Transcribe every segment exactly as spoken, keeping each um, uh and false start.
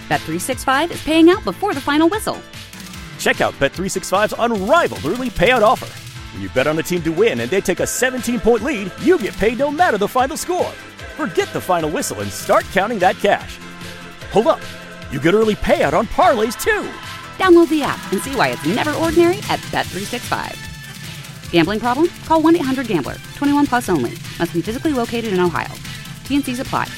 Bet three sixty-five is paying out before the final whistle. Check out Bet three sixty-five's unrivaled early payout offer. When you bet on a team to win and they take a seventeen-point lead, you get paid no matter the final score. Forget the final whistle and start counting that cash. Hold up. You get early payout on parlays, too. Download the app and see why it's never ordinary at Bet three sixty-five. Gambling problem? Call one eight hundred gambler. twenty-one plus only. Must be physically located in Ohio. T N Cs apply.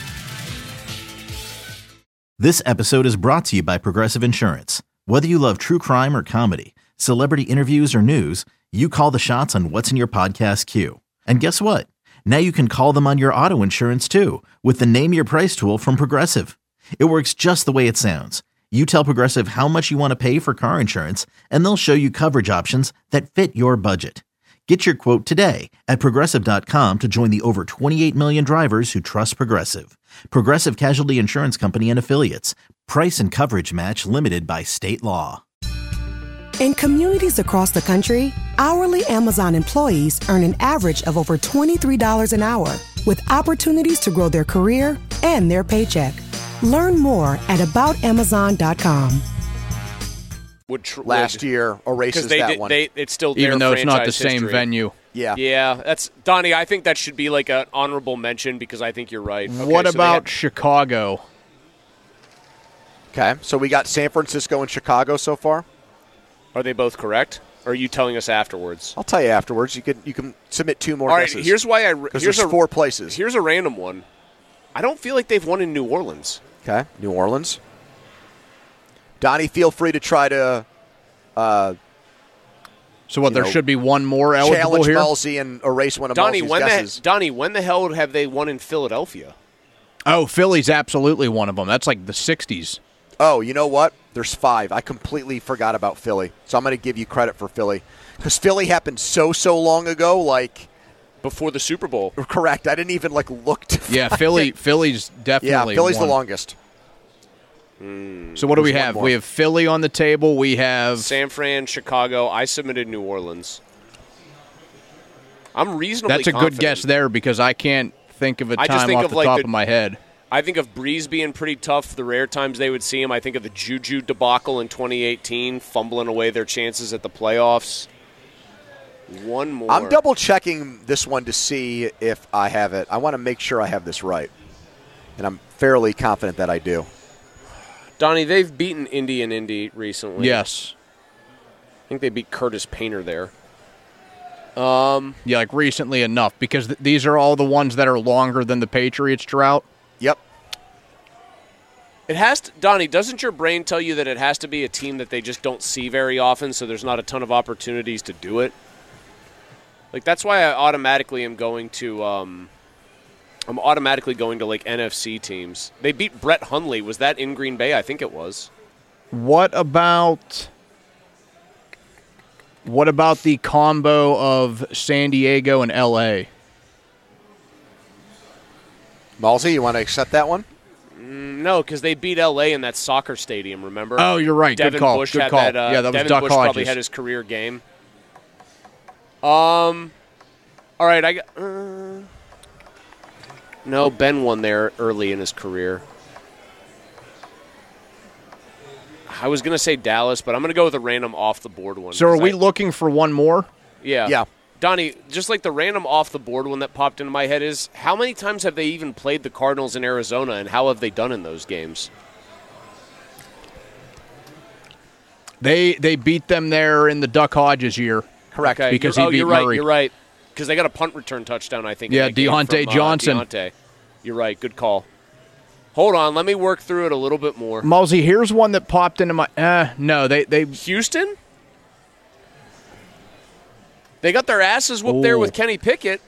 This episode is brought to you by Progressive Insurance. Whether you love true crime or comedy, celebrity interviews or news, you call the shots on what's in your podcast queue. And guess what? Now you can call them on your auto insurance too with the Name Your Price tool from Progressive. It works just the way it sounds. You tell Progressive how much you want to pay for car insurance, and they'll show you coverage options that fit your budget. Get your quote today at Progressive dot com to join the over twenty-eight million drivers who trust Progressive. Progressive Casualty Insurance Company and Affiliates. Price and coverage match limited by state law. In communities across the country, hourly Amazon employees earn an average of over twenty-three dollars an hour, with opportunities to grow their career and their paycheck. Learn more at about amazon dot com. Would tr- Last would, year erases they that did, one. They, it's still even their though it's not the franchise same history. venue. Yeah, yeah. That's Donnie. I think that should be like an honorable mention because I think you're right. Okay, what so about had, Chicago? Okay, so we got San Francisco and Chicago so far. Are they both correct? Or are you telling us afterwards? I'll tell you afterwards. You can you can submit two more All right, guesses. here's why I because here's there's a, four places. Here's a random one. I don't feel like they've won in New Orleans. Okay, New Orleans. Donnie, feel free to try to uh, So what? There know, should be one more eligible challenge here. Malsey and erase one of Donnie, Malsey's when guesses. the Donnie, when the hell have they won in Philadelphia? Oh, Philly's absolutely one of them. That's like the sixties. Oh, you know what? There's five. I completely forgot about Philly, so I'm going to give you credit for Philly because Philly happened so so long ago. Like before the Super Bowl. Correct. I didn't even like look. To Yeah, Philly. Philly's definitely. Yeah, Philly's one. the longest. Mm. So what do we There's one have? more. We have Philly on the table. We have San Fran, Chicago. I submitted New Orleans. I'm reasonably That's a confident. good guess there because I can't think of a I just time think off of, the like, top the- of my head. I think of Breeze being pretty tough the rare times they would see him. I think of the Juju debacle in twenty eighteen, fumbling away their chances at the playoffs. One more. I'm double checking this one to see if I have it. I want to make sure I have this right, and I'm fairly confident that I do. Donnie, they've beaten Indy and Indy recently. Yes. I think they beat Curtis Painter there. Um, Yeah, like recently enough because th- these are all the ones that are longer than the Patriots drought. Yep. It has to, Donnie, doesn't your brain tell you that it has to be a team that they just don't see very often, so there's not a ton of opportunities to do it? Like, that's why I automatically am going to, um, I'm automatically going to, like, N F C teams. They beat Brett Hundley. Was that in Green Bay? I think it was. What about what about the combo of San Diego and L A? Malsey, you want to accept that one? Mm, no, because they beat L A in that soccer stadium, remember? Oh, you're right. Devin Good call. Bush Good had call. That, uh, yeah, that was Devin Duck Bush Hodges. probably had his career game. Um, all right, I got. Uh, no, Ben won there early in his career. I was gonna say Dallas, but I'm gonna go with a random off the board one. So, are 'cause we I- looking for one more? Yeah. Yeah. Donnie, just like the random off the board one that popped into my head is how many times have they even played the Cardinals in Arizona, and how have they done in those games? They they beat them there in the Duck Hodges year. Correct. Okay, Because you're, he oh, beat you're right. Murray. You're right. Because they got a punt return touchdown, I think. in Yeah, that game Deontay from, uh, Johnson. Deontay. You're right. Good call. Hold on. Let me work through it a little bit more. Mulsey, here's one that popped into my. Uh, no, they they. Houston? They got their asses whooped there Ooh. with Kenny Pickett.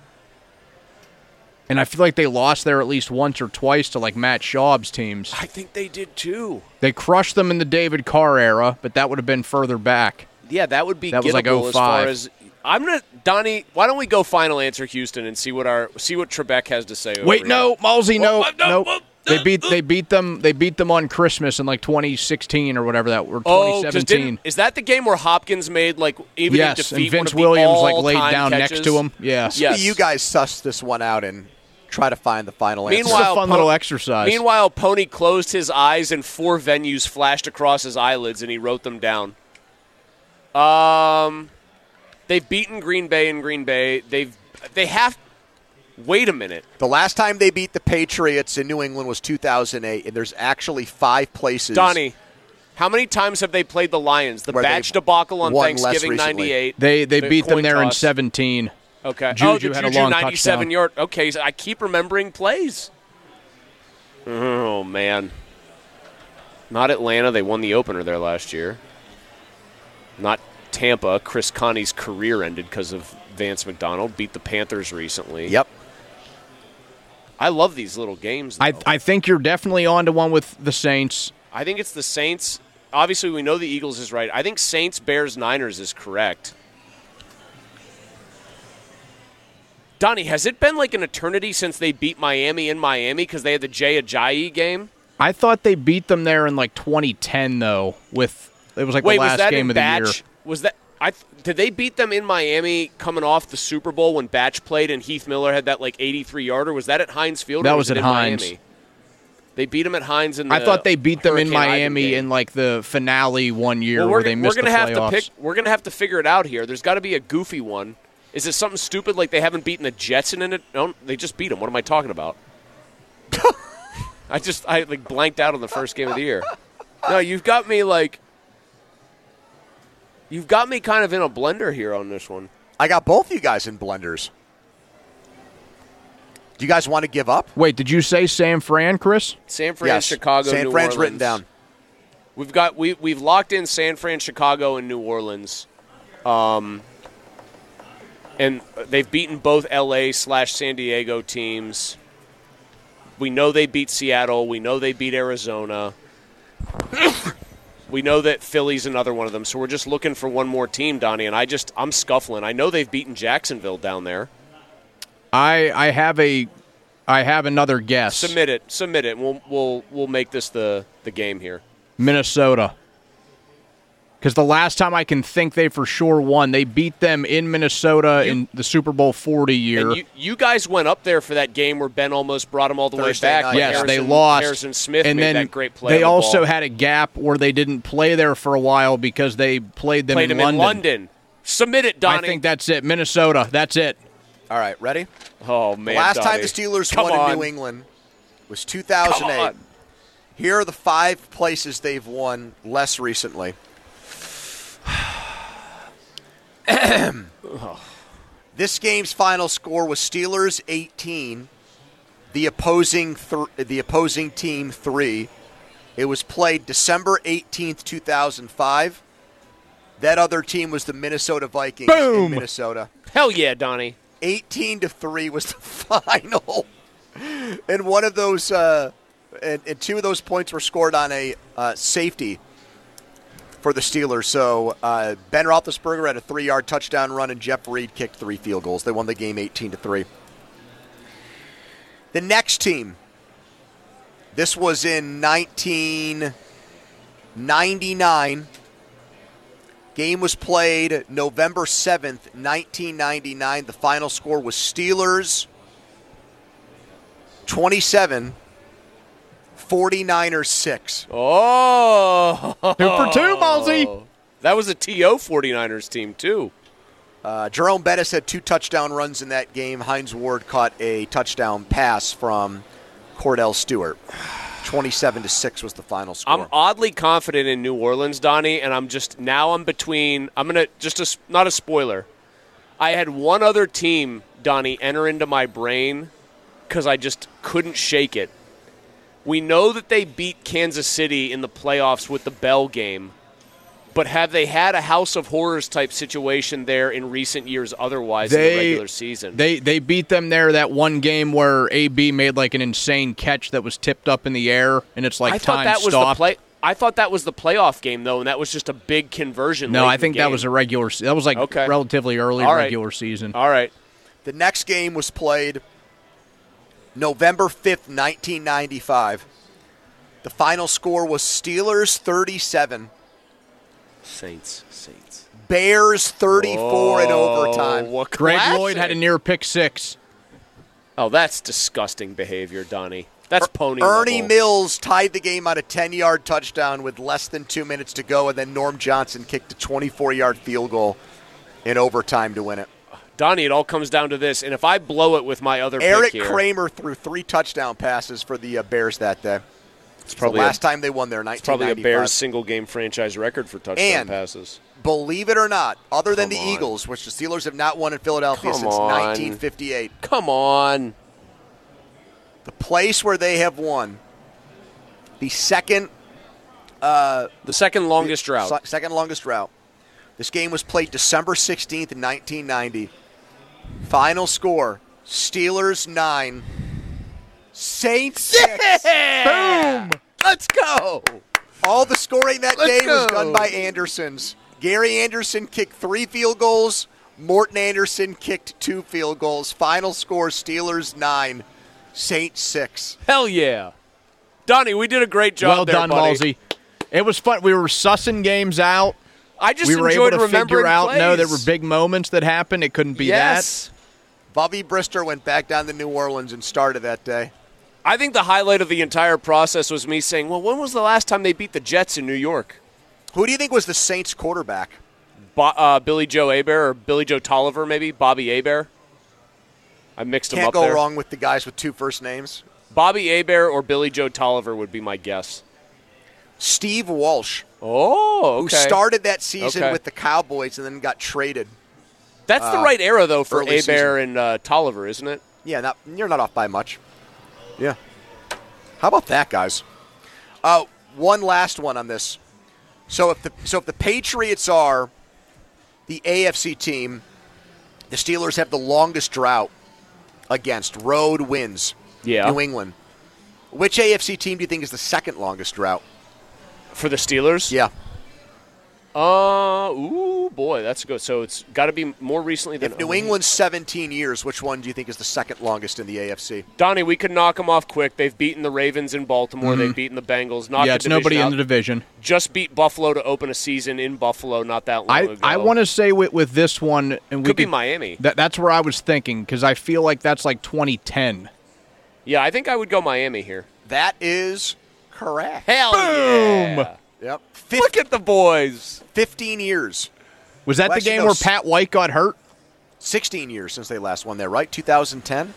And I feel like they lost there at least once or twice to like Matt Schaub's teams. I think they did too. They crushed them in the David Carr era, but that would have been further back. Yeah, that would be That was like gettable oh as far five. as I'm gonna Donnie. Why don't we go final answer Houston and see what our see what Trebek has to say? Over Wait, here. no, Mulsey, no, Oh, no, no. oh, They beat they beat them they beat them on Christmas in like twenty sixteen or whatever that or Oh, twenty 'cause seventeen. didn't- is that the game where Hopkins made like even in Yes, defeat and Vince one of the Williams like laid all-time down catches? next to him. Yeah. Yes. You guys sussed this one out and try to find the final answer. Meanwhile, It's a fun Po- little exercise. Meanwhile, Pony closed his eyes and four venues flashed across his eyelids, and he wrote them down. Um, they've beaten Green Bay in Green Bay. They've they have. Wait a minute. The last time they beat the Patriots in New England was two thousand eight, and there's actually five places. Donnie, how many times have they played the Lions? The Where batch they've debacle on won less Thanksgiving recently. ninety-eight. They they the beat them coin there in toss. seventeen. Okay. Juju oh, the had a Juju long ninety-seven touchdown. yard. Okay, so I keep remembering plays. Oh man. Not Atlanta. They won the opener there last year. Not Tampa. Chris Connie's career ended because of Vance McDonald. Beat the Panthers recently. Yep. I love these little games. I though. I think you're definitely on to one with the Saints. I think it's the Saints. Obviously, we know the Eagles is right. I think Saints, Bears, Niners is correct. Donnie, has it been like an eternity since they beat Miami in Miami because they had the Jay Ajayi game? I thought they beat them there in like twenty ten though. With it was like Wait, the last was that game in of the Batch? year. Was that I? Did they beat them in Miami coming off the Super Bowl when Batch played and Heath Miller had that like eighty-three yarder? Was that at Heinz Field? That or was was it at in Heinz. Miami? They beat them at Heinz in the I thought they beat them in Hurricane Ivan Miami game. in like the finale one year Well, where we're, they missed we're gonna the have playoffs. to pick. We're gonna have to figure it out here. There's got to be a goofy one. Is it something stupid like they haven't beaten the Jets in it? No, they just beat them. What am I talking about? I just I like blanked out on the first game of the year. No, you've got me like. You've got me kind of in a blender here on this one. I got both you guys in blenders. Do you guys want to give up? Wait, did you say San Fran, Chris? San Fran, Yes. Chicago, San New Fran's Orleans. written down. We've got we we've locked in San Fran, Chicago, and New Orleans, um, and they've beaten both L A slash San Diego teams. We know they beat Seattle. We know they beat Arizona. We know that Philly's another one of them. So we're just looking for one more team, Donnie. And I just I'm scuffling. I know they've beaten Jacksonville down there. I I have a I have another guess. Submit it. Submit it. And we'll we'll we'll make this the the game here. Minnesota. Because the last time I can think they for sure won, they beat them in Minnesota You- in the Super Bowl forty year. And you, you guys went up there for that game where Ben almost brought them all the Thursday way back. night. but yes, Harrison, they lost. Harrison Smith and made then that great play. They on the also ball. had a gap where they didn't play there for a while because they played them played in, him London. in London. Submit it, Donnie. I think that's it. Minnesota. That's it. All right, ready? oh man, The last time Donnie. the Steelers Come won on. in New England was two thousand eight. Come on. Here are the five places they've won less recently. This game's final score was Steelers eighteen, the opposing th- the opposing team three. It was played December eighteenth, two thousand five. That other team was the Minnesota Vikings Boom! in Minnesota. Hell yeah, Donnie. eighteen to three was the final. And one of those uh, and, and two of those points were scored on a uh, safety for the Steelers. So uh, Ben Roethlisberger had a three-yard touchdown run, and Jeff Reed kicked three field goals. They won the game eighteen to three. The next team, this was in nineteen ninety-nine. Game was played November seventh, nineteen ninety-nine. The final score was Steelers twenty-seven, forty-niners six. Oh. Two for two, Ballsy. That was a T O forty-niners team, too. Uh, Jerome Bettis had two touchdown runs in that game. Hines Ward caught a touchdown pass from Cordell Stewart. twenty-seven to six was the final score. I'm oddly confident in New Orleans, Donnie, and I'm just now I'm between. I'm gonna just a, not a spoiler. I had one other team, Donnie, enter into my brain because I just couldn't shake it. We know that they beat Kansas City in the playoffs with the Bell game, but have they had a House of Horrors type situation there in recent years otherwise in the regular season? They they beat them there that one game where A B made like an insane catch that was tipped up in the air, and it's like I thought time that was stopped. the play. I thought that was the playoff game though, and that was just a big conversion. no, late I in the think that game. was a regular. se- That was like Okay. relatively early All right. regular season. All right. The next game was played November fifth, nineteen ninety-five. The final score was Steelers thirty-seven, Saints, Saints. Bears thirty-four in Oh, overtime. what Greg classic. Lloyd had a near pick six. Oh, that's disgusting behavior, Donnie. That's pony Ernie level. Mills tied the game on a ten-yard touchdown with less than two minutes to go, and then Norm Johnson kicked a twenty-four-yard field goal in overtime to win it. Donnie, it all comes down to this, and if I blow it with my other Eric pick here, Kramer threw three touchdown passes for the uh, Bears that day. it's It's probably the last a, time they won there, it's probably nineteen a ninety-five. Bears single-game franchise record for touchdown And passes. Believe it or not, other than Come the on. Eagles, which the Steelers have not won in Philadelphia Come since on. nineteen fifty-eight, Come on. the place where they have won the second The second longest drought. se- second longest drought. This game was played December sixteenth, nineteen ninety. Final score, Steelers nine, Saints six. Boom! Let's go. All the scoring that Let's day was go. done by Andersons. Gary Anderson kicked three field goals. Morton Anderson kicked two field goals. Final score, Steelers nine, Saints six. Hell yeah. Donnie, we did a great job Well there, done, buddy. Halsey. It was fun. We were sussing games out. I just we were enjoyed able to remembering figure out, plays. no, there were big moments that happened. It couldn't be yes. Bobby Brister went back down to New Orleans and started that day. I think the highlight of the entire process was me saying, well, when was the last time they beat the Jets in New York? Who do you think was the Saints quarterback? Bo- uh, Billy Joe Hebert or Billy Joe Tolliver, maybe? Bobby Hebert? I mixed them Can't up go there. wrong with the guys with two first names. Bobby Hebert or Billy Joe Tolliver would be my guess. Steve Walsh, Oh, okay. who started that season Okay. with the Cowboys and then got traded. That's the uh, right era, though, for early Hebert and uh, Tolliver, isn't it? Yeah, not, you're not off by much. Yeah. How about that, guys? Uh, one last one on this. So if the so if the Patriots are the A F C team, the Steelers have the longest drought against road wins. Yeah. New England. Which A F C team do you think is the second longest drought? For the Steelers? Yeah. Uh, ooh, boy, that's good. So it's got to be more recently than If New England's seventeen years, which one do you think is the second longest in the A F C? Donnie, we could knock them off quick. They've beaten the Ravens in Baltimore. They've beaten the Bengals. Knocked Yeah, the it's nobody division in the out. division. Just beat Buffalo to open a season in Buffalo not that long I, ago. I want to say with, with this one, and we Could be could- Miami. That, that's where I was thinking because I feel like that's like twenty ten. Yeah, I think I would go Miami here. That is correct. Hell Boom! yeah. Yep. Look at the boys. fifteen years. Was that Well, the actually, game no, where s- Pat White got hurt? sixteen years since they last won there, right? two thousand ten?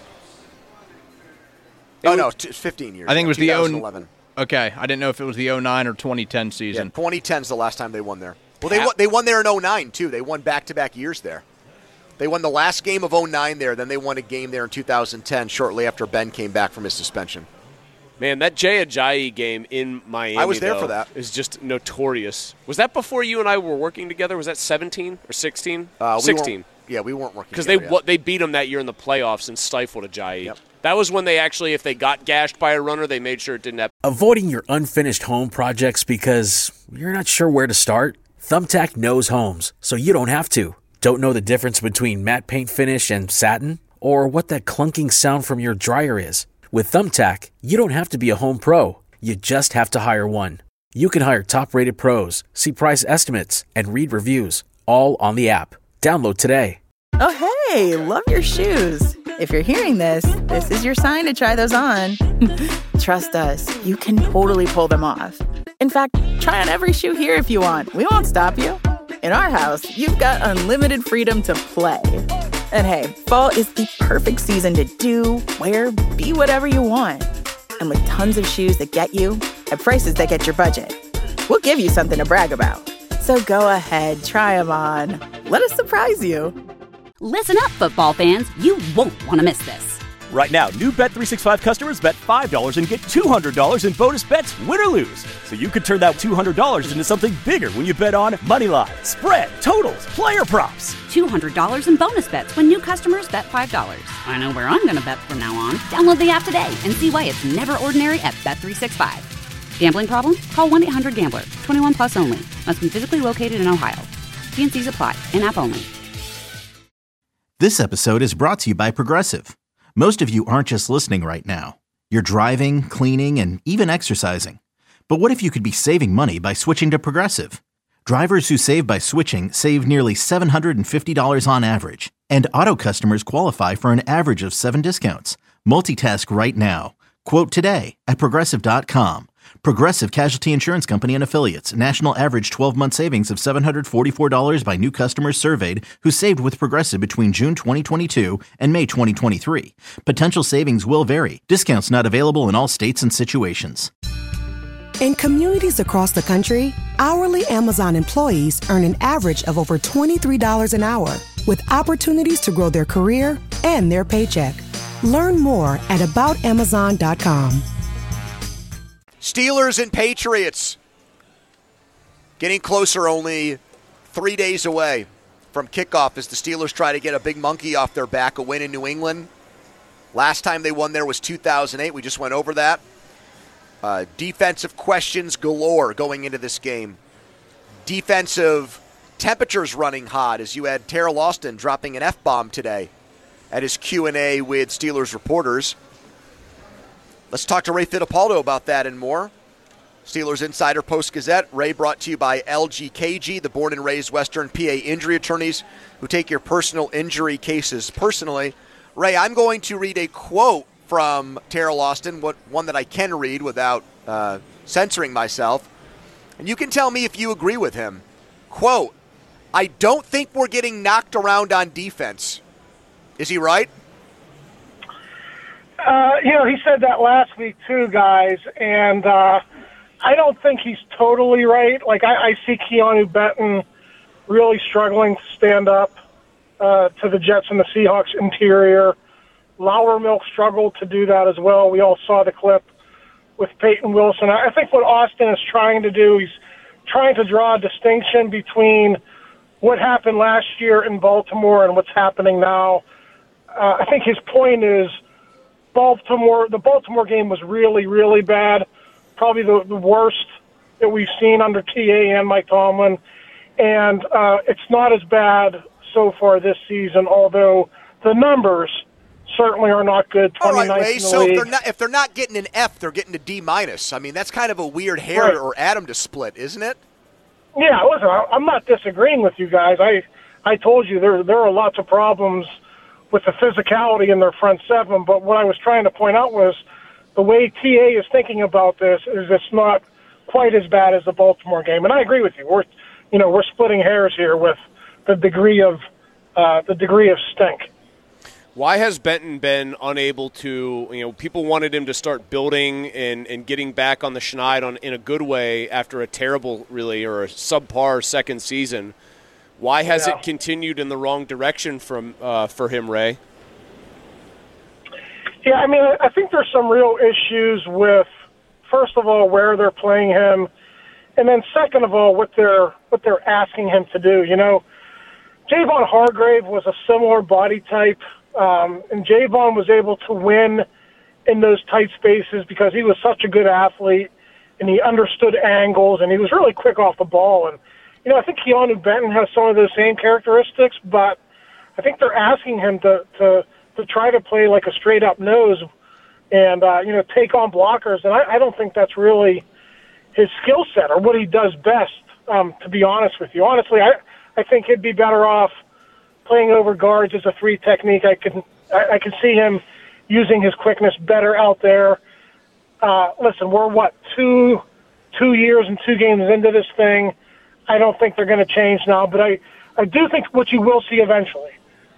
It Oh, was- no, t- fifteen years. I think it was the two oh- thousand eleven. Okay, I didn't know if it was the oh nine or twenty ten Yeah, season. twenty ten is the last time they won there. Well, they Pat- won, they won there in oh nine, too. They won back-to-back years there. They won the last game of oh nine there, then they won a game there in two thousand ten, shortly after Ben came back from his suspension. Man, that Jay Ajayi game in Miami I was there though, for that. is just notorious. Was that before you and I were working together? Was that seventeen or sixteen? Uh, we sixteen. weren't- Yeah, we weren't working Because they together yet. wa- they beat them that year in the playoffs and stifled Ajayi. Yep. That was when they actually, if they got gashed by a runner, they made sure it didn't happen. Avoiding your unfinished home projects because you're not sure where to start? Thumbtack knows homes, so you don't have to. Don't know the difference between matte paint finish and satin? Or what that clunking sound from your dryer is? With Thumbtack, you don't have to be a home pro. You just have to hire one. You can hire top-rated pros, see price estimates, and read reviews, all on the app. Download today. Oh, hey, love your shoes. If you're hearing this, this is your sign to try those on. Trust us, you can totally pull them off. In fact, try on every shoe here if you want. We won't stop you. In our house, you've got unlimited freedom to play. And hey, fall is the perfect season to do, wear, be whatever you want. And with tons of shoes that get you, at prices that get your budget, we'll give you something to brag about. So go ahead, try them on. Let us surprise you. Listen up, football fans. You won't want to miss this. Right now, new Bet three sixty-five customers bet five dollars and get two hundred dollars in bonus bets, win or lose. So you could turn that two hundred dollars into something bigger when you bet on moneyline, spread, totals, player props. two hundred dollars in bonus bets when new customers bet five dollars. I know where I'm going to bet from now on. Download the app today and see why it's never ordinary at Bet three sixty-five. Gambling problem? Call one eight hundred gambler. twenty-one plus only. Must be physically located in Ohio. T and C's apply. In-app only. This episode is brought to you by Progressive. Most of you aren't just listening right now. You're driving, cleaning, and even exercising. But what if you could be saving money by switching to Progressive? Drivers who save by switching save nearly seven hundred fifty dollars on average, and auto customers qualify for an average of seven discounts. Multitask right now. Quote today at Progressive dot com. Progressive Casualty Insurance Company and Affiliates. National average twelve-month savings of seven hundred forty-four dollars by new customers surveyed who saved with Progressive between June twenty twenty-two and May twenty twenty-three. Potential savings will vary. Discounts not available in all states and situations. In communities across the country, hourly Amazon employees earn an average of over twenty-three dollars an hour, with opportunities to grow their career and their paycheck. Learn more at about amazon dot com. Steelers and Patriots getting closer, only three days away from kickoff as the Steelers try to get a big monkey off their back, a win in New England. Last time they won there was two thousand eight. We just went over that. Uh, defensive questions galore going into this game. Defensive temperatures running hot as you had Terrell Austin dropping an F-bomb today at his Q and A with Steelers reporters. Let's talk to Ray Fittipaldo about that and more. Steelers Insider Post-Gazette. Ray, brought to you by L G K G, the born and raised Western P A injury attorneys who take your personal injury cases personally. Ray, I'm going to read a quote from Terrell Austin, what one that I can read without uh, censoring myself. And you can tell me if you agree with him. Quote, "I don't think we're getting knocked around on defense." Is he right? Uh, you know, he said that last week too, guys, and uh, I don't think he's totally right. Like, I, I see Keanu Benton really struggling to stand up uh, to the Jets and the Seahawks interior. Loudermilk struggled to do that as well. We all saw the clip with Peyton Wilson. I think what Austin is trying to do, he's trying to draw a distinction between what happened last year in Baltimore and what's happening now. Uh, I think his point is Baltimore. The Baltimore game was really, really bad, probably the, the worst that we've seen under T A and Mike Tomlin, and uh, it's not as bad so far this season, although the numbers certainly are not good. All right, twenty-ninth Ray, in the so league. if they're, not, if they're not getting an F, they're getting a D minus. I mean, that's kind of a weird hair Right. or atom to split, isn't it? Yeah, listen, I- I'm not disagreeing with you guys. I I told you there there are lots of problems with the physicality in their front seven, but what I was trying to point out was the way T A is thinking about this is it's not quite as bad as the Baltimore game. And I agree with you. We're you know we're splitting hairs here with the degree of uh, the degree of stink. Why has Benton been unable to, you know, people wanted him to start building and, and getting back on the schneid on, in a good way after a terrible, really, or a subpar second season. Why has Yeah. it continued in the wrong direction from uh, for him, Ray? Yeah, I mean, I think there's some real issues with, first of all, where they're playing him, and then second of all, what they're what they're asking him to do. You know, Javon Hargrave was a similar body type, um, and Javon was able to win in those tight spaces because he was such a good athlete, and he understood angles, and he was really quick off the ball. And you know, I think Keanu Benton has some of those same characteristics, but I think they're asking him to to, to try to play like a straight-up nose and, uh, you know, take on blockers. And I, I don't think that's really his skill set or what he does best, um, to be honest with you. Honestly, I, I think he'd be better off playing over guards as a three technique. I can, I, I can see him using his quickness better out there. Uh, listen, we're, what, two, two years and two games into this thing. I don't think they're going to change now, but I, I do think what you will see eventually.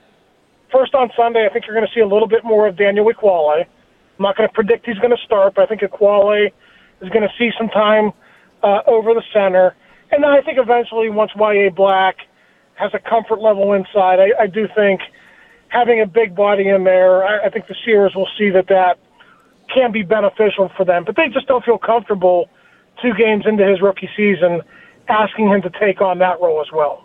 First on Sunday, I think you're going to see a little bit more of Daniel Ekuale. I'm not going to predict he's going to start, but I think Ekuale is going to see some time uh, over the center. And then I think eventually, once Y A Black has a comfort level inside, I, I do think having a big body in there, I, I think the Sears will see that that can be beneficial for them. But they just don't feel comfortable two games into his rookie season asking him to take on that role as well.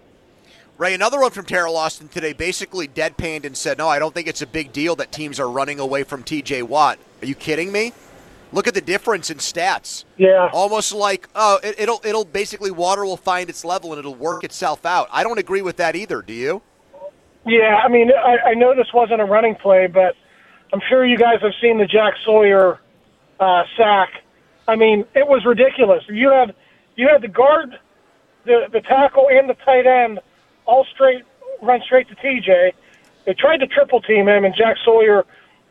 Ray, another one from Terrell Austin today basically deadpanned and said, no, I don't think it's a big deal that teams are running away from T J Watt. Are you kidding me? Look at the difference in stats. Yeah. Almost like, oh, it, it'll it'll basically water will find its level and it'll work itself out. I don't agree with that either, do you? Yeah, I mean, I, I know this wasn't a running play, but I'm sure you guys have seen the Jack Sawyer uh, sack. I mean, it was ridiculous. You had you had the guard, the the tackle, and the tight end all straight run straight to T J. They tried to triple team him, and Jack Sawyer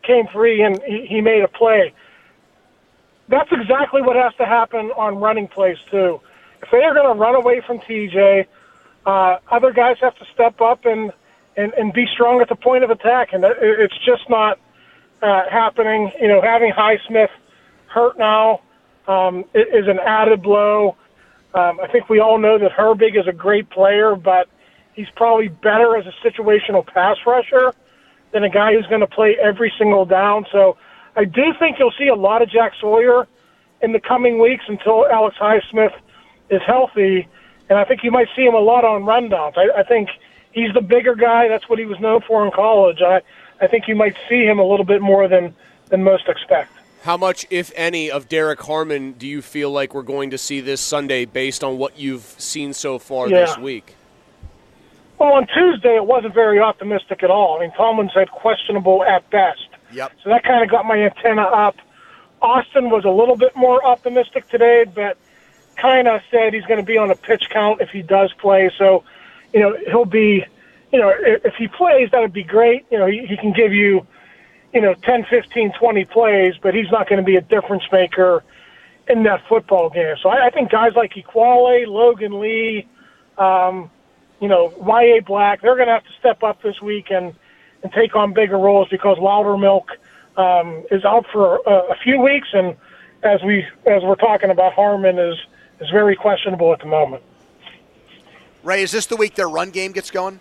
came free and he, he made a play. That's exactly what has to happen on running plays, too. If they are going to run away from T J, uh, other guys have to step up and, and, and be strong at the point of attack, and it's just not uh, happening. You know, having Highsmith hurt now um, is an added blow. Um, I think we all know that Herbig is a great player, but he's probably better as a situational pass rusher than a guy who's going to play every single down. So I do think you'll see a lot of Jack Sawyer in the coming weeks until Alex Highsmith is healthy, and I think you might see him a lot on rundowns. I, I think he's the bigger guy. That's what he was known for in college. I, I think you might see him a little bit more than, than most expect. How much, if any, of Derek Harmon do you feel like we're going to see this Sunday based on what you've seen so far yeah. this week? Well, on Tuesday, it wasn't very optimistic at all. I mean, Tomlin said questionable at best. Yep. So that kind of got my antenna up. Austin was a little bit more optimistic today, but kind of said he's going to be on a pitch count if he does play. So, you know, he'll be, you know, if he plays, that would be great. You know, he, he can give you, you know, ten, fifteen, twenty plays, but he's not going to be a difference maker in that football game. So I, I think guys like Equale, Logan Lee, um, you know, Y A Black, they're going to have to step up this week and, and take on bigger roles because Loudermilk um, is out for a, a few weeks, and as we as we're talking about, Harmon is is very questionable at the moment. Ray, is this the week their run game gets going?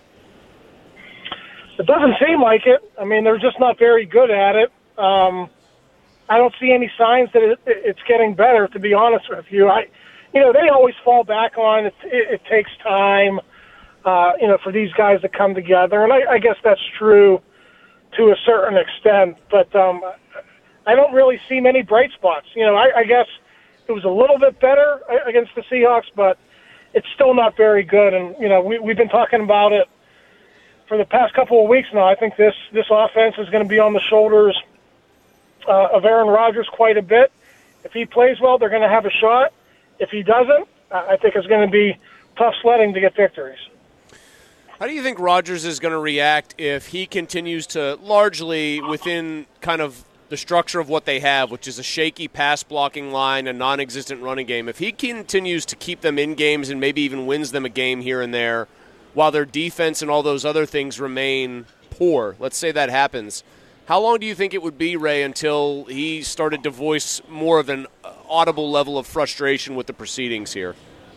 It doesn't seem like it. I mean, they're just not very good at it. Um, I don't see any signs that it, it's getting better, to be honest with you. I, you know, they always fall back on it. It, it takes time, uh, you know, for these guys to come together, and I, I guess that's true to a certain extent. But um, I don't really see many bright spots. You know, I, I guess it was a little bit better against the Seahawks, but it's still not very good. And you know, we, we've been talking about it for the past couple of weeks now. I think this this offense is going to be on the shoulders uh, of Aaron Rodgers quite a bit. If he plays well, they're going to have a shot. If he doesn't, I think it's going to be tough sledding to get victories. How do you think Rodgers is going to react if he continues to largely within kind of the structure of what they have, which is a shaky pass-blocking line, a non-existent running game, if he continues to keep them in games and maybe even wins them a game here and there while their defense and all those other things remain poor, let's say that happens, how long do you think it would be, Ray, until he started to voice more of an audible level of frustration with the proceedings here?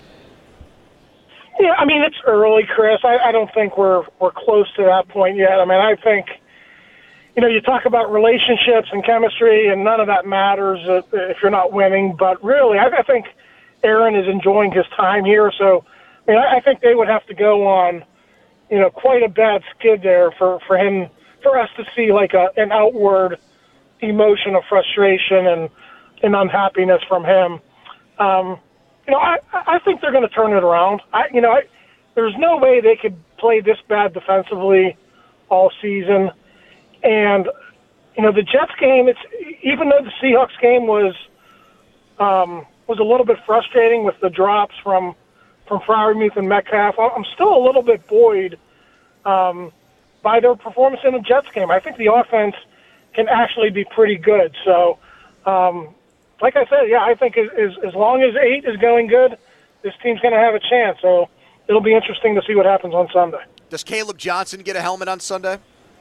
Yeah, I mean, it's early, Chris. I, I don't think we're we're close to that point yet. I mean, I think, you know, you talk about relationships and chemistry, and none of that matters if you're not winning. But really, I, I think Aaron is enjoying his time here. So, I mean, I, I think they would have to go on, you know, quite a bad skid there for, for him, for us to see like a an outward emotion of frustration and, and unhappiness from him. Um, you know, I, I think they're going to turn it around. I, you know, I, there's no way they could play this bad defensively all season. And, you know, the Jets game, it's even though the Seahawks game was um, was a little bit frustrating with the drops from from Freiermuth and Metcalf, I'm still a little bit buoyed um, by their performance in the Jets game. I think the offense can actually be pretty good. So, um, like I said, yeah, I think as, as, as long as eight is going good, this team's going to have a chance. So it'll be interesting to see what happens on Sunday. Does Caleb Johnson get a helmet on Sunday?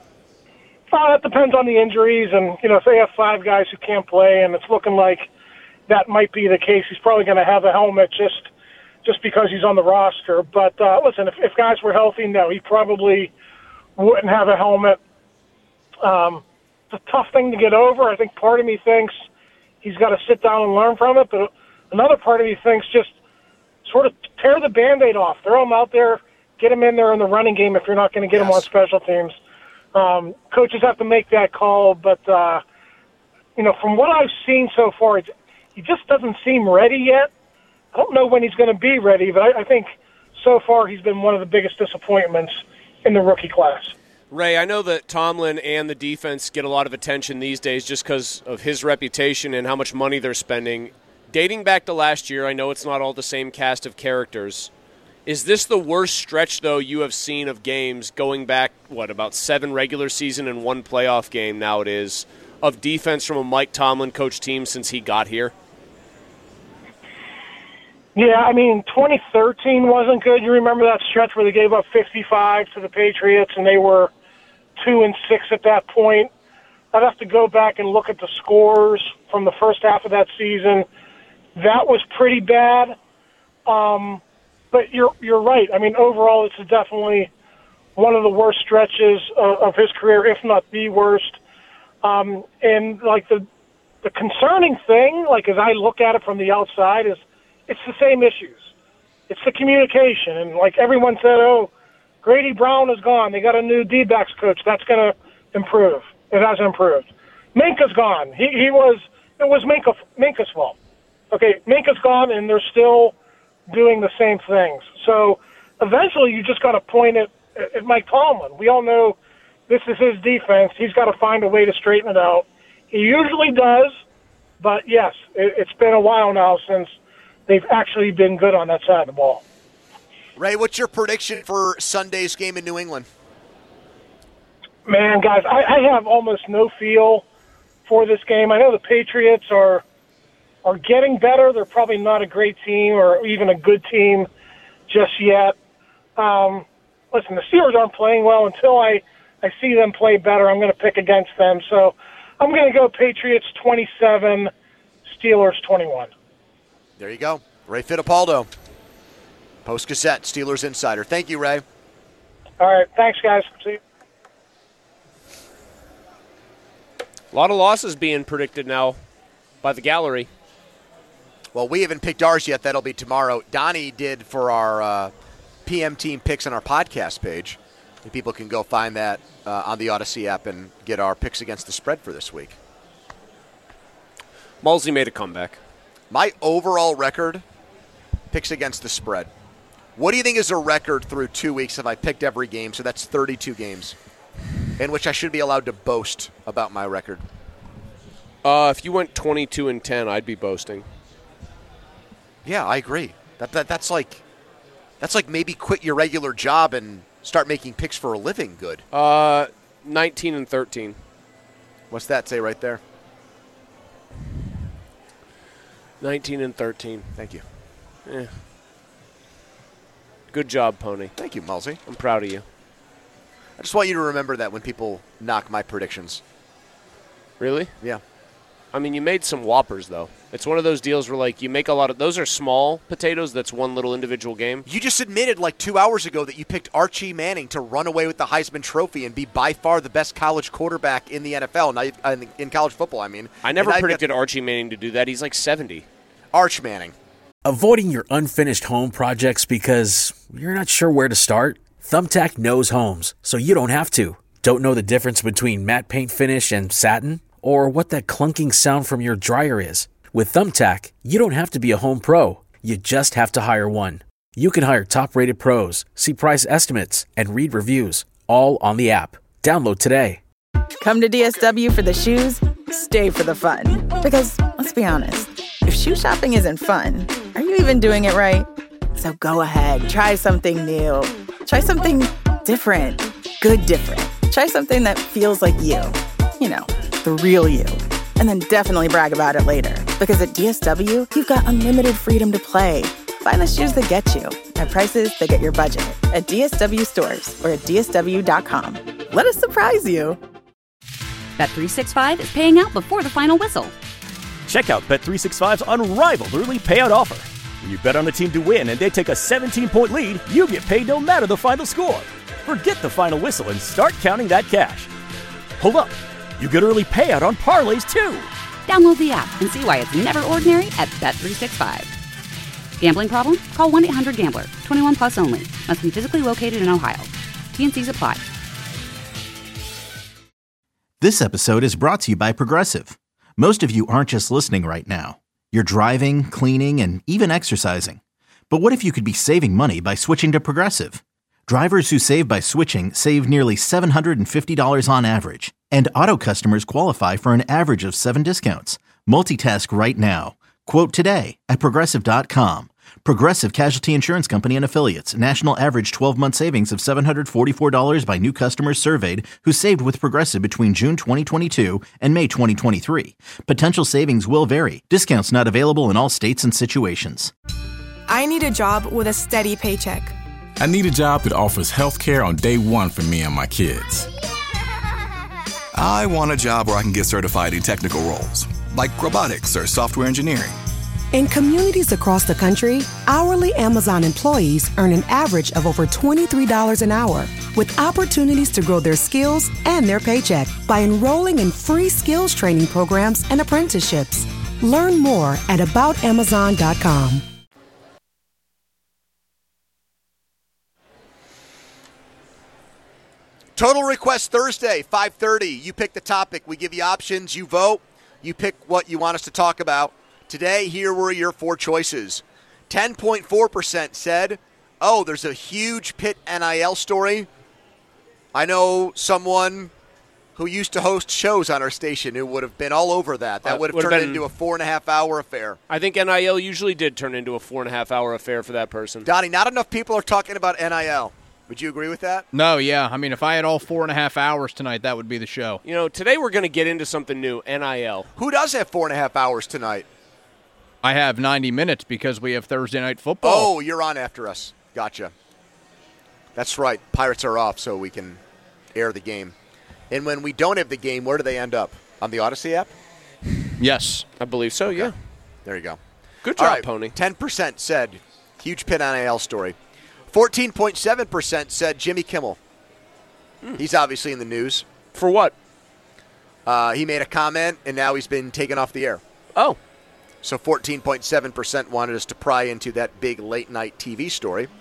Uh, that depends on the injuries. And, you know, if they have five guys who can't play and it's looking like that might be the case, he's probably going to have a helmet just just because he's on the roster. But, uh, listen, if, if guys were healthy, no, he probably wouldn't have a helmet. Um, it's a tough thing to get over. I think part of me thinks he's got to sit down and learn from it. But another part of me thinks just sort of tear the Band-Aid off. Throw him out there, get him in there in the running game if you're not going to get yes. him on special teams. Um, coaches have to make that call, but, uh, you know, from what I've seen so far, it's, he just doesn't seem ready yet. I don't know when he's going to be ready, but I, I think so far he's been one of the biggest disappointments in the rookie class. Ray, I know that Tomlin and the defense get a lot of attention these days just because of his reputation and how much money they're spending. Dating back to last year, I know it's not all the same cast of characters. Is this the worst stretch, though, you have seen of games going back, what, about seven regular season and one playoff game now it is, of defense from a Mike Tomlin coach team since he got here? Yeah, I mean, twenty thirteen wasn't good. You remember that stretch where they gave up fifty-five to the Patriots and they were two and six at that point? I'd have to go back and look at the scores from the first half of that season. That was pretty bad. Um, but you're you're right. I mean, overall, this is definitely one of the worst stretches of, of his career, if not the worst. Um, and like the the concerning thing, like as I look at it from the outside, is it's the same issues. It's the communication, and like everyone said, oh, Grady Brown is gone. They got a new D-backs coach. That's going to improve. It hasn't improved. Minka's gone. He he was it was Minka Minka's fault. Okay, Minka's gone, and they're still doing the same things. So eventually, you just got to point it at, at Mike Tomlin. We all know this is his defense. He's got to find a way to straighten it out. He usually does, but yes, it, it's been a while now since they've actually been good on that side of the ball. Ray, what's your prediction for Sunday's game in New England? Man, guys, I, I have almost no feel for this game. I know the Patriots are are getting better. They're probably not a great team or even a good team just yet. Um, listen, the Steelers aren't playing well. Until I, I see them play better, I'm going to pick against them. So I'm going to go Patriots twenty-seven, Steelers twenty-one. There you go. Ray Fittipaldo, Post-Gazette, Steelers Insider. Thank you, Ray. All right. Thanks, guys. See you. A lot of losses being predicted now by the gallery. Well, we haven't picked ours yet. That'll be tomorrow. Donnie did for our uh, P M team picks on our podcast page. And people can go find that uh, on the Odyssey app and get our picks against the spread for this week. Mulsey made a comeback. My overall record, picks against the spread. What do you think is a record through two weeks if I picked every game? So that's thirty-two games, in which I should be allowed to boast about my record. Uh, if you went twenty-two and ten, I'd be boasting. Yeah, I agree. That, that that's like that's like maybe quit your regular job and start making picks for a living good. Uh, nineteen and thirteen. What's that say right there? nineteen and thirteen. Thank you. Yeah. Good job, Pony. Thank you, Mulsey. I'm proud of you. I just want you to remember that when people knock my predictions. Really? Yeah. I mean, you made some whoppers, though. It's one of those deals where, like, you make a lot of – those are small potatoes. That's one little individual game. You just admitted, like, two hours ago that you picked Archie Manning to run away with the Heisman Trophy and be by far the best college quarterback in the N F L, not in college football, I mean. I never and predicted got, Archie Manning to do that. He's like seventy. Arch Manning. Avoiding your unfinished home projects because you're not sure where to start? Thumbtack knows homes, so you don't have to. Don't know the difference between matte paint finish and satin? Or what that clunking sound from your dryer is? With Thumbtack, you don't have to be a home pro. You just have to hire one. You can hire top-rated pros, see price estimates, and read reviews, all on the app. Download today. Come to D S W for the shoes, stay for the fun. Because, let's be honest, if shoe shopping isn't fun, are you even doing it right? So go ahead, try something new. Try something different. Good different. Try something that feels like you. You know, the real you. And then definitely brag about it later. Because at D S W, you've got unlimited freedom to play. Find the shoes that get you at prices that get your budget at D S W stores or at D S W dot com. Let us surprise you. Bet three sixty-five is paying out before the final whistle. Check out Bet three sixty-five's unrivaled early payout offer. When you bet on a team to win and they take a seventeen-point lead, you get paid no matter the final score. Forget the final whistle and start counting that cash. Hold up. You get early payout on parlays, too. Download the app and see why it's never ordinary at Bet three sixty-five. Gambling problem? Call one eight hundred gambler. twenty-one plus only. Must be physically located in Ohio. T and C's apply. This episode is brought to you by Progressive. Most of you aren't just listening right now. You're driving, cleaning, and even exercising. But what if you could be saving money by switching to Progressive? Drivers who save by switching save nearly seven hundred fifty dollars on average. And auto customers qualify for an average of seven discounts. Multitask right now. Quote today at Progressive dot com. Progressive Casualty Insurance Company and Affiliates. National average twelve-month savings of seven hundred forty-four dollars by new customers surveyed who saved with Progressive between June twenty twenty-two and May twenty twenty-three. Potential savings will vary. Discounts not available in all states and situations. I need a job with a steady paycheck. I need a job that offers health care on day one for me and my kids. I want a job where I can get certified in technical roles, like robotics or software engineering. In communities across the country, hourly Amazon employees earn an average of over twenty-three dollars an hour, with opportunities to grow their skills and their paycheck by enrolling in free skills training programs and apprenticeships. Learn more at about amazon dot com. Total Request Thursday, five thirty. You pick the topic. We give you options. You vote. You pick what you want us to talk about. Today, here were your four choices. ten point four percent said, oh, there's a huge Pitt N I L story. I know someone who used to host shows on our station who would have been all over that. That Uh, would have would've turned been- into a four-and-a-half-hour affair. I think N I L usually did turn into a four-and-a-half-hour affair for that person. Donnie, not enough people are talking about N I L. Would you agree with that? No, yeah. I mean, if I had all four and a half hours tonight, that would be the show. You know, today we're going to get into something new, N I L. Who does have four and a half hours tonight? I have ninety minutes because we have Thursday Night Football. Oh, you're on after us. Gotcha. That's right. Pirates are off, so we can air the game. And when we don't have the game, where do they end up? On the Odyssey app? Yes. I believe so, yeah. There you go. Good All job, right, Pony. ten percent said huge Pitt N I L story. fourteen point seven percent said Jimmy Kimmel. Hmm. He's obviously in the news. For what? Uh, he made a comment, and now he's been taken off the air. Oh. So fourteen point seven percent wanted us to pry into that big late-night T V story.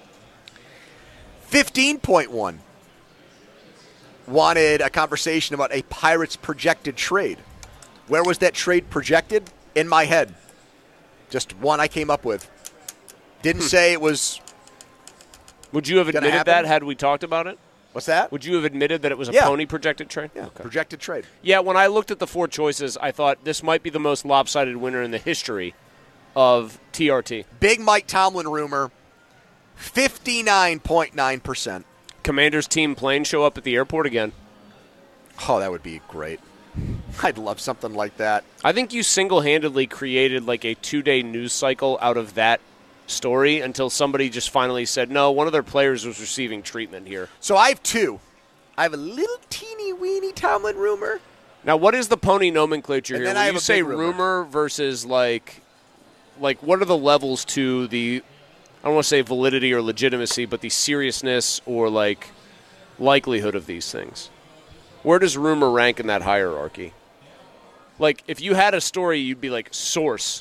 fifteen point one wanted a conversation about a Pirates projected trade. Where was that trade projected? In my head. Just one I came up with. Didn't Hmm. say it was... Would you have Gonna admitted happen? that had we talked about it? What's that? Would you have admitted that it was a Yeah. Pony projected trade? Yeah, Okay. projected trade. Yeah, when I looked at the four choices, I thought this might be the most lopsided winner in the history of T R T. Big Mike Tomlin rumor, fifty-nine point nine percent. Commander's team plane show up at the airport again. Oh, that would be great. I'd love something like that. I think you single-handedly created like a two-day news cycle out of that story until somebody just finally said, no, one of their players was receiving treatment here. So I have two. I have a little teeny weeny Tomlin rumor. Now, what is the Pony nomenclature And here? then When I have you a say big rumor. rumor versus like, like what are the levels to the, I don't want to say validity or legitimacy, but the seriousness or like likelihood of these things? Where does rumor rank in that hierarchy? Like, if you had a story, you'd be like, source.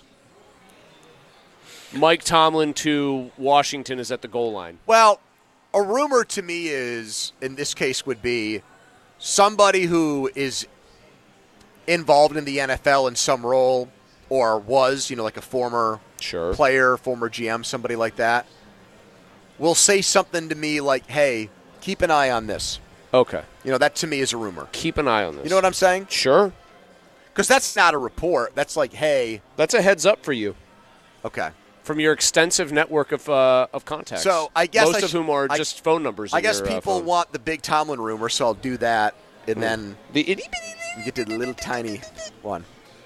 Mike Tomlin to Washington is at the goal line. Well, a rumor to me is, in this case, would be somebody who is involved in the N F L in some role or was, you know, like a former sure. player, former G M, somebody like that, will say something to me like, hey, keep an eye on this. Okay. You know, that to me is a rumor. Keep an eye on this. You know what I'm saying? Sure. Because that's not a report. That's like, hey. That's a heads up for you. Okay. From your extensive network of uh, of contacts. So I guess most I of sh- whom are I- just phone numbers. I in guess your, uh, people phone. want the big Tomlin rumor, so I'll do that, and Mm. then the itty you get to the little tiny one.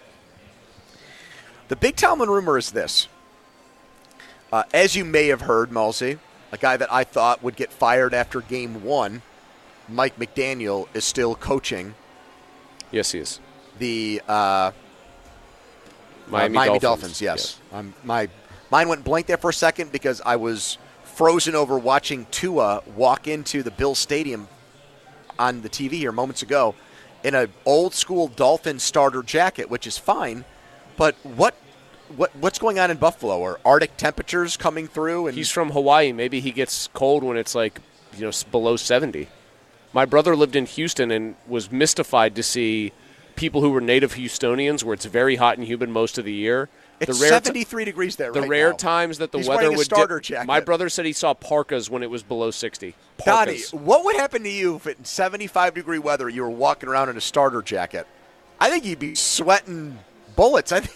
The big Tomlin rumor is this. Uh, as you may have heard, Malsey, a guy that I thought would get fired after game one, Mike McDaniel, is still coaching Yes, he is. the uh, Miami uh, Miami Dolphins, Dolphins. Yes, Um, my mine went blank there for a second because I was frozen over watching Tua walk into the Bill Stadium on the T V here moments ago in an old school Dolphin starter jacket, which is fine. But what what what's going on in Buffalo? Are Arctic temperatures coming through? And He's from Hawaii. Maybe he gets cold when it's like, you know, s- below seventy. My brother lived in Houston and was mystified to see people who were native Houstonians where it's very hot and humid most of the year. it's the rare ti- seventy-three degrees there. The right rare now. times that the He's weather wearing a would starter dip. jacket. My brother said he saw parkas when it was below sixty. Donnie, Parkas. what would happen to you if in seventy-five degree weather you were walking around in a starter jacket? I think you'd be sweating bullets. I think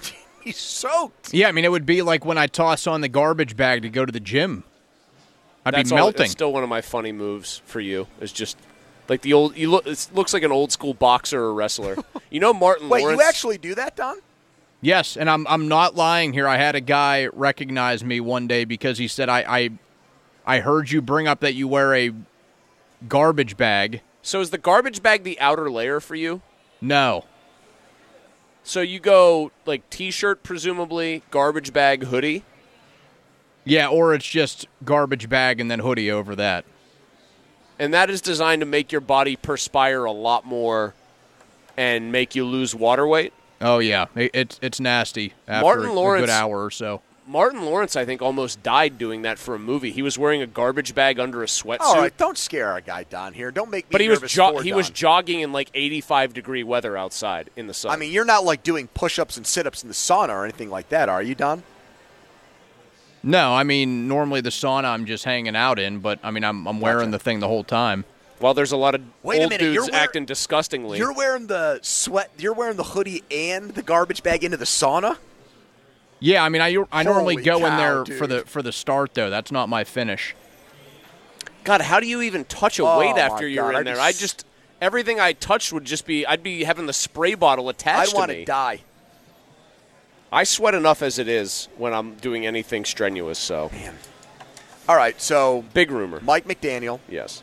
He's soaked. Yeah, I mean, it would be like when I toss on the garbage bag to go to the gym. I'd That's be all, melting. It's still one of my funny moves for you. It's just like the old. You look. It looks like an old school boxer or wrestler. You know, Martin Wait, Lawrence. you actually do that, Don? Yes, and I'm I'm not lying here. I had a guy recognize me one day because he said, I, I, I heard you bring up that you wear a garbage bag. So is the garbage bag the outer layer for you? No. So you go like T-shirt, presumably, garbage bag, hoodie? Yeah, or it's just garbage bag and then hoodie over that. And that is designed to make your body perspire a lot more and make you lose water weight? Oh, yeah. It, it's it's nasty after Martin a, Lawrence, a good hour or so. Martin Lawrence, I think, almost died doing that for a movie. He was wearing a garbage bag under a sweatsuit. All right, don't scare our guy, Don, here. Don't make me But he was nervous jo- for he Don. was jogging in like eighty-five degree weather outside in the sun. I mean, you're not like doing push-ups and sit-ups in the sauna or anything like that, are you, Don? No, I mean, normally the sauna I'm just hanging out in, but, I mean, I'm I'm wearing Gotcha. the thing the whole time. Well, there's a lot of Wait a old minute, dudes you're wearing- acting disgustingly. You're wearing the sweat. You're wearing the hoodie and the garbage bag into the sauna. Yeah, I mean, I, I normally Holy go in cow, there dude. for the for the start, though. That's not my finish. God, how do you even touch a Oh, weight my after you're God, in I'd there? be I s- just everything I touched would just be I'd be having the spray bottle attached I'd want to me. to die. I sweat enough as it is when I'm doing anything strenuous. So, Man. All right, so big rumor. Mike McDaniel. Yes.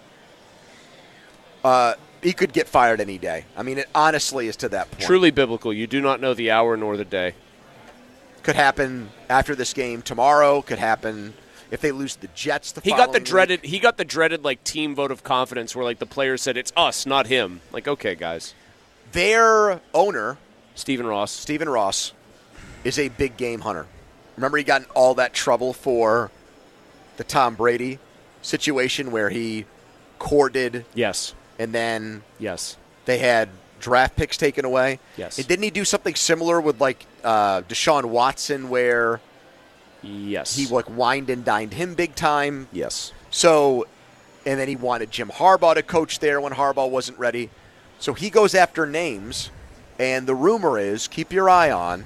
Uh, he could get fired any day. I mean, it honestly is to that point. Truly biblical. You do not know the hour nor the day. Could happen after this game tomorrow. Could happen if they lose the Jets. The He got the following dreaded. week. He got the dreaded like team vote of confidence, where like the players said it's us, not him. Like, okay, guys. Their owner, Stephen Ross. Stephen Ross, is a big game hunter. Remember, he got in all that trouble for the Tom Brady situation where he courted. Yes. And then yes, they had draft picks taken away. Yes. And didn't he do something similar with like uh, Deshaun Watson, where yes he like wined and dined him big time? Yes. So, and then he wanted Jim Harbaugh to coach there when Harbaugh wasn't ready. So he goes after names, and the rumor is, keep your eye on,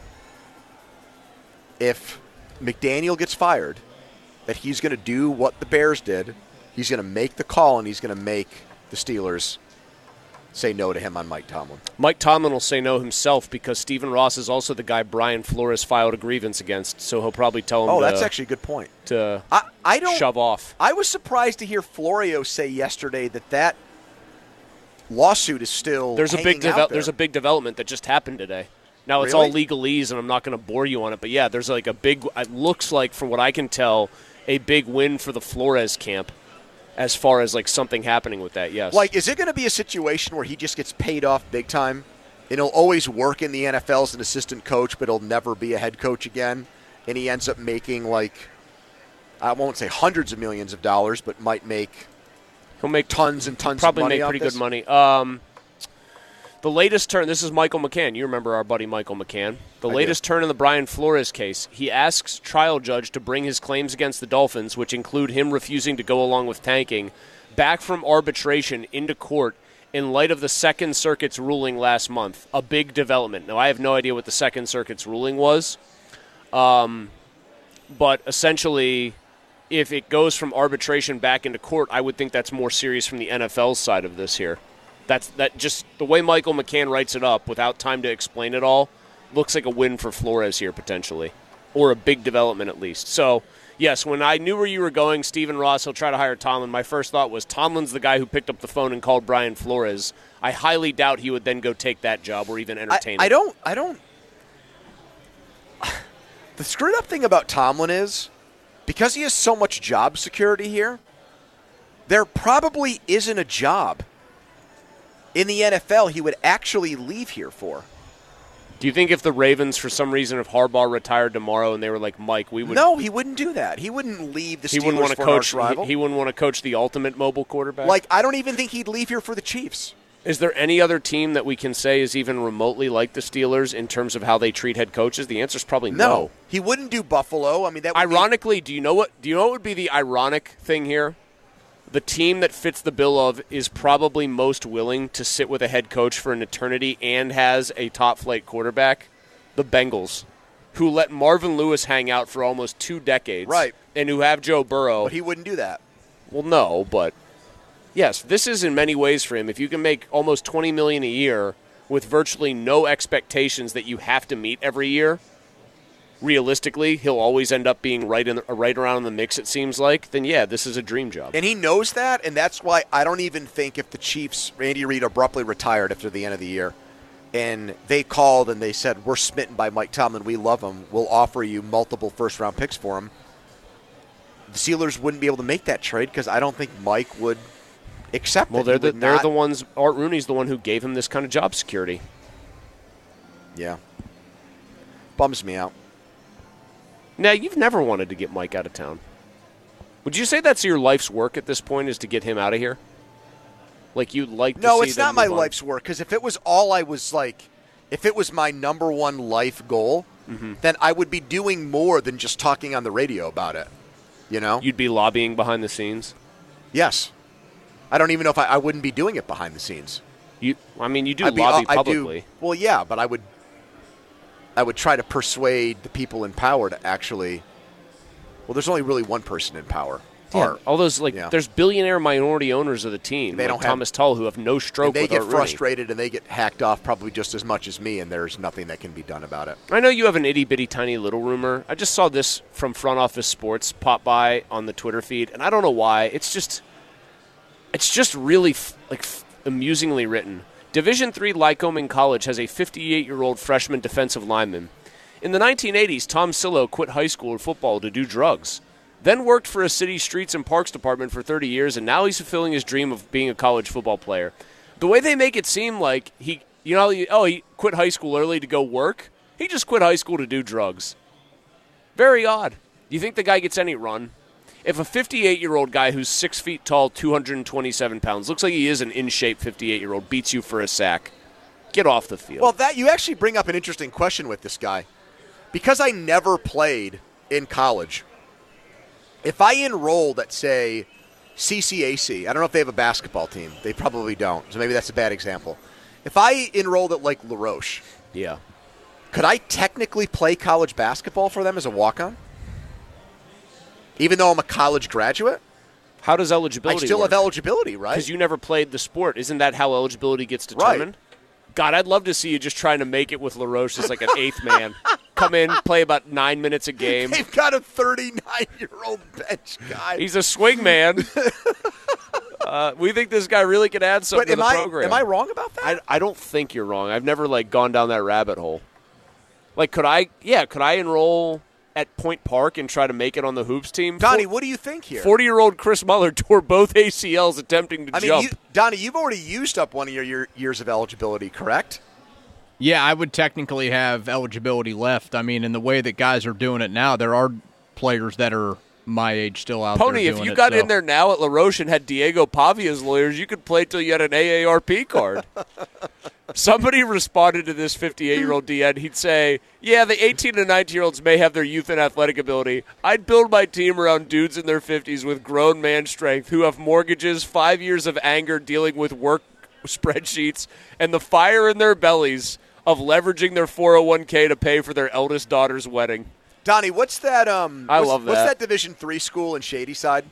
if McDaniel gets fired, that he's going to do what the Bears did. He's going to make the call, and he's going to make the Steelers say no to him on Mike Tomlin. Mike Tomlin will say no himself because Stephen Ross is also the guy Brian Flores filed a grievance against, so he'll probably tell him Oh, to, that's actually a good point. to I, I don't, shove off. I was surprised to hear Florio say yesterday that that lawsuit is still There's a big hanging out devel- there. there's a big development that just happened today. Now, it's all Really? legalese, and I'm not going to bore you on it, but yeah, there's like a big, it looks like, from what I can tell, a big win for the Flores camp as far as like something happening with that, yes. Like, is it going to be a situation where he just gets paid off big time, and he'll always work in the N F L as an assistant coach, but he'll never be a head coach again, and he ends up making, like, I won't say hundreds of millions of dollars, but might make he'll make tons and tons probably of money make off pretty this? good money. Um, the latest turn, this is Michael McCann. You remember our buddy Michael McCann. The I latest turn in the Brian Flores case, he asks trial judge to bring his claims against the Dolphins, which include him refusing to go along with tanking, back from arbitration into court in light of the Second Circuit's ruling last month. A big development. Now, I have no idea what the Second Circuit's ruling was, um, but essentially, if it goes from arbitration back into court, I would think that's more serious from the N F L's side of this here. That's that just the way Michael McCann writes it up without time to explain it all looks like a win for Flores here potentially, or a big development at least. So, yes, when I knew where you were going, Stephen Ross, he'll try to hire Tomlin. My first thought was Tomlin's the guy who picked up the phone and called Brian Flores. I highly doubt he would then go take that job or even entertain I, it. I don't. I don't. The screwed up thing about Tomlin is, because he has so much job security here, there probably isn't a job in the N F L he would actually leave here for. Do you think if the Ravens, for some reason, if Harbaugh retired tomorrow and they were like, Mike, we would... No, he wouldn't do that. He wouldn't leave the he Steelers wouldn't want to for coach. an arch rival. He, he wouldn't want to coach the ultimate mobile quarterback. Like, I don't even think he'd leave here for the Chiefs. Is there any other team that we can say is even remotely like the Steelers in terms of how they treat head coaches? The answer is probably no. No, he wouldn't do Buffalo. I mean, that would be- Ironically, do you know what? Do you know what would be the ironic thing here? The team that fits the bill of is probably most willing to sit with a head coach for an eternity and has a top flight quarterback. The Bengals. who let Marvin Lewis hang out for almost two decades. Right. And who have Joe Burrow. But he wouldn't do that. Well, no, but yes, this is in many ways for him. If you can make almost twenty million dollars a year with virtually no expectations that you have to meet every year, realistically, he'll always end up being right in the, right around in the mix, it seems like, then yeah, this is a dream job. And he knows that, and that's why I don't even think if the Chiefs, Andy Reid abruptly retired after the end of the year, and they called and they said, we're smitten by Mike Tomlin, we love him, we'll offer you multiple first-round picks for him, the Steelers wouldn't be able to make that trade because I don't think Mike would accept well, it. Well, they're, the, they're not... the ones, Art Rooney's the one who gave him this kind of job security. Yeah. Bums me out. Now, you've never wanted to get Mike out of town. Would you say that's your life's work at this point, is to get him out of here? Like, you'd like to no, see it's them not my move on? life's work, because if it was all I was like, if it was my number one life goal, mm-hmm. then I would be doing more than just talking on the radio about it. You know? You'd be lobbying behind the scenes? Yes. I don't even know if I, I wouldn't be doing it behind the scenes. You, I mean, you do I'd lobby be, publicly. Do, well, yeah, but I would I would try to persuade the people in power to actually – well, there's only really one person in power. Yeah, Or, all those, like, yeah. there's billionaire minority owners of the team, they like don't have, Thomas Tull, who have no stroke they with get Art Rooney. frustrated and they get hacked off probably just as much as me, and there's nothing that can be done about it. I know you have an itty-bitty tiny little rumor. I just saw this from Front Office Sports pop by on the Twitter feed, and I don't know why. It's just it's just really, f- like, f- amusingly written. Division three Lycoming College has a fifty-eight-year-old freshman defensive lineman. In the nineteen eighties, Tom Sillo quit high school football to do drugs. Then worked for a city streets and parks department for thirty years, and now he's fulfilling his dream of being a college football player. The way they make it seem like he, you know, oh, he quit high school early to go work. He just quit high school to do drugs. Very odd. Do you think the guy gets any run? If a fifty-eight-year-old guy who's six feet tall, two hundred twenty-seven pounds, looks like he is an in-shape fifty-eight-year-old, beats you for a sack, get off the field. Well, that you actually bring up an interesting question with this guy. Because I never played in college, if I enrolled at, say, C C A C, I don't know if they have a basketball team. They probably don't, so maybe that's a bad example. If I enrolled at, like, La Roche, yeah, could I technically play college basketball for them as a walk-on? Even though I'm a college graduate? How does eligibility I still work? have eligibility, right? Because you never played the sport. Isn't that how eligibility gets determined? Right. God, I'd love to see you just trying to make it with La Roche as like an eighth man. Come in, play about nine minutes a game. They've got a thirty-nine-year-old bench guy. He's a swing man. uh, we think this guy really can add something but to the I, program. Am I wrong about that? I, I don't think you're wrong. I've never like gone down that rabbit hole. Like, could I? Yeah, could I enroll at Point Park and try to make it on the hoops team? Donnie, what do you think here? forty-year-old Chris Muller tore both A C Ls attempting to I mean, jump. You, Donnie, you've already used up one of your, your years of eligibility, correct? Yeah, I would technically have eligibility left. I mean, in the way that guys are doing it now, there are players that are my age still out Pony, there if doing you it, got so. in there now at La Roche and had Diego Pavia's lawyers, you could play till you had an A A R P card. Somebody responded to this fifty-eight-year-old D N. He'd say, yeah, the eighteen and nineteen-year-olds may have their youth and athletic ability. I'd build my team around dudes in their fifties with grown man strength who have mortgages, five years of anger dealing with work spreadsheets, and the fire in their bellies of leveraging their four oh one k to pay for their eldest daughter's wedding. Donnie, what's that? Um, I what's, love that. What's that Division three school in Shadyside?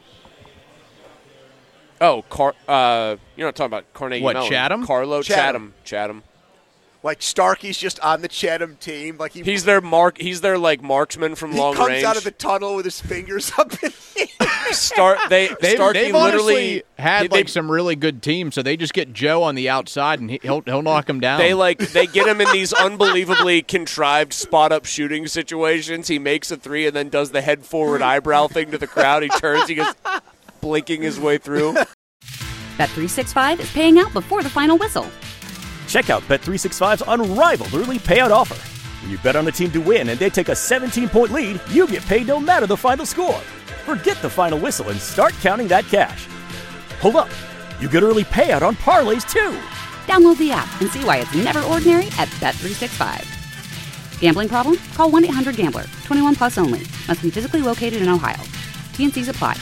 Oh, Car- uh, you're not talking about Carnegie What, Mellon. Chatham? Carlo Chatham. Chatham. Chatham. Like Starkey's just on the Chatham team. Like he, He's their mark. He's their like marksman from he long comes range. out of the tunnel with his fingers up in the air. Start. They They've, Starkey they've literally honestly had they, like some really good teams, so they just get Joe on the outside and he, he'll he'll knock him down. They like they get him in these unbelievably contrived spot up shooting situations. He makes a three and then does the head forward eyebrow thing to the crowd. He turns. He goes blinking his way through. Bet three sixty-five is paying out before the final whistle. Check out Bet three sixty-five's unrivaled early payout offer. When you bet on a team to win and they take a seventeen-point lead, you get paid no matter the final score. Forget the final whistle and start counting that cash. Hold up. You get early payout on parlays, too. Download the app and see why it's never ordinary at Bet three sixty-five. Gambling problem? Call one eight hundred gambler. twenty-one plus only. Must be physically located in Ohio. T and C's apply.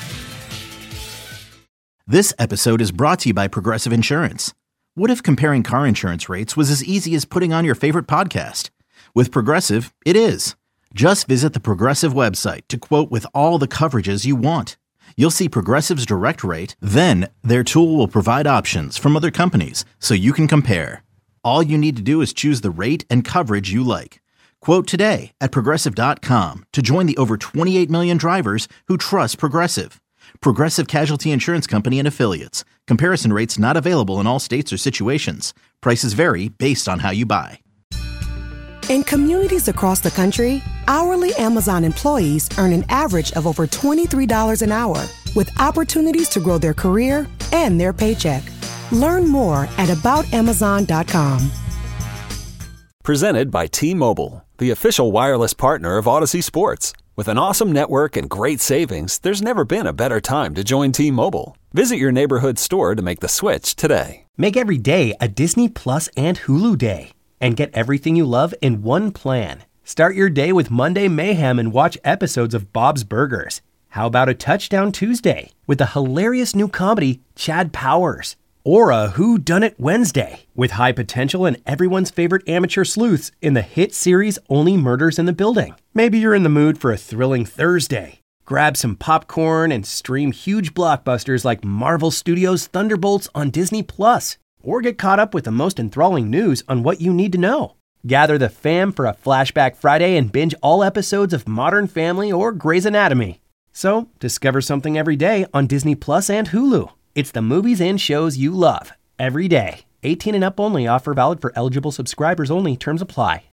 This episode is brought to you by Progressive Insurance. What if comparing car insurance rates was as easy as putting on your favorite podcast? With Progressive, it is. Just visit the Progressive website to quote with all the coverages you want. You'll see Progressive's direct rate, then their tool will provide options from other companies so you can compare. All you need to do is choose the rate and coverage you like. Quote today at Progressive dot com to join the over twenty-eight million drivers who trust Progressive. Progressive Casualty Insurance Company and Affiliates. Comparison rates not available in all states or situations. Prices vary based on how you buy. In communities across the country, hourly Amazon employees earn an average of over twenty-three dollars an hour, with opportunities to grow their career and their paycheck. Learn more at about amazon dot com. Presented by T-Mobile, the official wireless partner of Odyssey Sports. With an awesome network and great savings, there's never been a better time to join T-Mobile. Visit your neighborhood store to make the switch today. Make every day a Disney Plus and Hulu day, and get everything you love in one plan. Start your day with Monday Mayhem and watch episodes of Bob's Burgers. How about a Touchdown Tuesday with the hilarious new comedy Chad Powers? Or a Whodunit Wednesday with high potential and everyone's favorite amateur sleuths in the hit series Only Murders in the Building. Maybe you're in the mood for a thrilling Thursday. Grab some popcorn and stream huge blockbusters like Marvel Studios' Thunderbolts on Disney Plus. Or get caught up with the most enthralling news on what you need to know. Gather the fam for a Flashback Friday and binge all episodes of Modern Family or Grey's Anatomy. So, discover something every day on Disney Plus and Hulu. It's the movies and shows you love, every day. eighteen and up only. Offer valid for eligible subscribers only. Terms apply.